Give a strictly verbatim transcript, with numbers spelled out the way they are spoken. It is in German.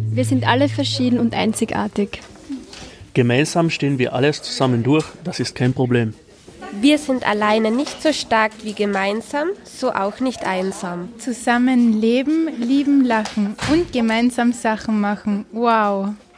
Wir sind alle verschieden und einzigartig. Gemeinsam stehen wir alles zusammen durch, das ist kein Problem. Wir sind alleine nicht so stark wie gemeinsam, so auch nicht einsam. Zusammen leben, lieben, lachen und gemeinsam Sachen machen. Wow!